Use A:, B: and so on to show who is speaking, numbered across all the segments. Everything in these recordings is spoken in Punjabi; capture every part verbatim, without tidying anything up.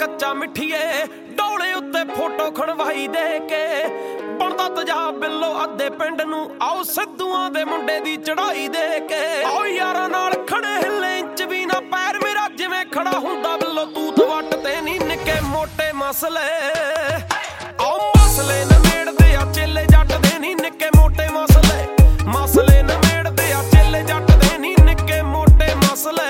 A: ਕੱਚਾ ਮਿੱਠੀਏ ਡੋਲੇ ਉੱਤੇ ਫੋਟੋ ਖਣਵਾਈ ਦੇ ਕੇ ਬਣਦਾ ਤੇਜ਼ਾਬ ਬਿੱਲੋ ਅੱਧੇ ਪਿੰਡ ਨੂੰ ਆਓ ਸਿੱਧੂਆਂ ਦੇ ਮੁੰਡੇ ਦੀ ਚੜਾਈ ਦੇ ਕੇ ਆਓ ਯਾਰਾਂ ਨਾਲ ਖੜੇ ਹਿੱਲੇ ਇੰਚ ਵੀ ਨਾ ਪੈਰ ਮੇਰਾ ਜਿਵੇਂ ਖੜਾ ਹੁੰਦਾ ਬਿੱਲੋ ਤੂਤ ਵੱਟ ਤੇ ਨਹੀਂ ਨਿੱਕੇ ਮੋਟੇ ਮਸਲੇ ਆਓ ਮਸਲੇ ਨਮੇੜਦੇ ਆ ਚੇਲੇ ਜੱਟ ਦੇ ਨਹੀਂ ਨਿੱਕੇ ਮੋਟੇ ਮਸਲੇ ਮਸਲੇ ਨਮੇੜਦੇ ਆ ਚੇਲੇ ਜੱਟ ਦੇ ਨਹੀਂ ਨਿੱਕੇ ਮੋਟੇ ਮਸਲੇ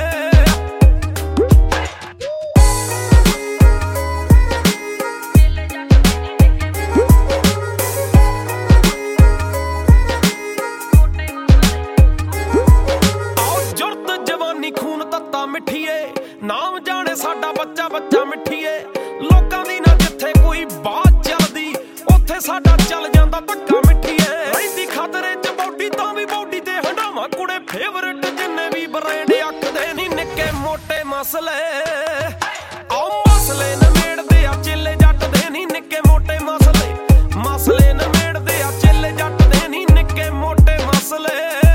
A: खून तत्ता मिठिए नाम जाने साडा बच्चा बच्चा मिठिए लोकां दी ना जिथे कोई बात चलदी उत्थे साडा चल जांदा धक्का मिठिए रहिंदी खतरे च बॉडी तां भी बॉडी ते हंडावा कुड़े फेवरेट जिन्ने भी ब्रांड आखदे नी निक्के मोटे मसले आओ मसले नमेड़दे आ चेले जट दे नी निक्के मोटे मसले मसले नमेड़दे आ चेले जट दे नी निक्के मोटे मसले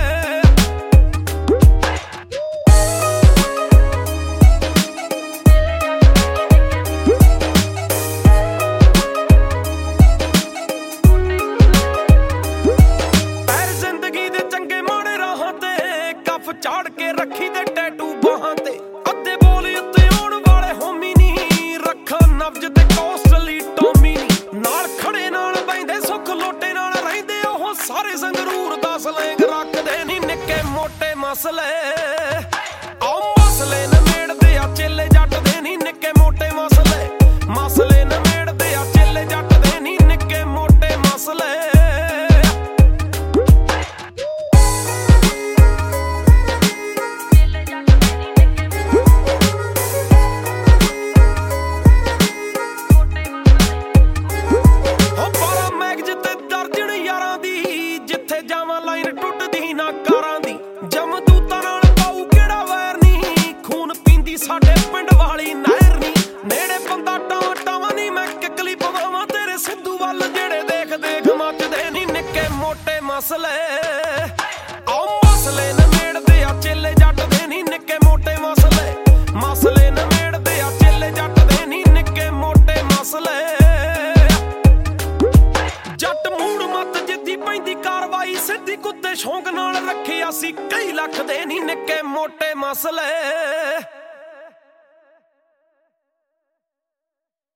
A: ਚਾੜ ਕੇ ਰੱਖੀ ਦੇ ਟੈਟੂ ਬਾਹਾਂ ਤੇ ਅੱਧੇ ਬੋਲ ਉੱਤੇ ਆਉਣ ਵਾਲੇ ਹੋਮੀ ਨਹੀਂ ਰੱਖਾਂ ਨਬਜ ਤੇ ਕੋਸਟਲੀ ਟੋਮੀ ਨਹੀਂ ਨਾਲ ਖੜੇ ਨਾਲ ਬੈਂਦੇ ਸੁੱਖ ਲੋਟੇ ਨਾਲ ਰਹਿੰਦੇ ਉਹ ਸਾਰੇ ਸੰਗਰੂਰ ਦਾ ਸਲੈਂਗ ਰੱਖਦੇ ਨਹੀਂ ਨਿੱਕੇ ਮੋਟੇ ਮਸਲੇ ਆਓ ਮਸਲੇ ਨਮੇੜਦੇ ਆ ਚੇਲੇ ਜੱਟ ਦੇ ਨਹੀਂ ਨਿੱਕੇ ਮੋਟੇ ਮਸਲੇ ਮਸਲੇ ਨਮੇੜਦੇ ਆ ਚੇਲੇ ਜੱਟ ਦੇ ਨਹੀਂ ਨਿੱਕੇ ਮੋਟੇ ਮਸਲੇ ਸਾਡੇ ਪਿੰਡ ਵਾਲੀ ਨਹਿਰ ਨੀ ਨੇੜੇ ਬੰਦਾ ਟਾਵਾਂ ਟਾਵਾਂ ਨੀ ਮੈਂ ਕਿਕਲੀ ਪਵਾਵਾਂ ਤੇਰੇ ਸਿੱਧੂ ਵੱਲ ਜਿਹੜੇ ਦੇਖ ਦੇਖ ਮੱਚਦੇ ਨੀ ਨਿੱਕੇ ਮੋਟੇ ਮਸਲੇ ਆਓ ਮਸਲੇ ਨਮੇੜਦੇ ਆ ਚੇਲੇ ਜੱਟ ਦੇ ਨੀ ਨਿੱਕੇ ਮੋਟੇ ਮਸਲੇ ਮਸਲੇ ਨਮੇੜਦੇ ਆ ਚੇਲੇ ਜੱਟ ਦੇ ਨੀ ਨਿੱਕੇ ਮੋਟੇ ਮਸਲੇ ਜੱਟ ਮੂੜ ਮੱਤ ਜਿੱਦੀ ਪੈਂਦੀ ਕਾਰਵਾਈ ਸਿੱਧੀ ਕੁੱਤੇ ਸ਼ੌਂਕ ਨਾਲ ਰੱਖਿਆ ਸੀ ਕਈ ਲੱਖ ਦੇ ਨੀ ਨਿੱਕੇ ਮੋਟੇ ਮਸਲੇ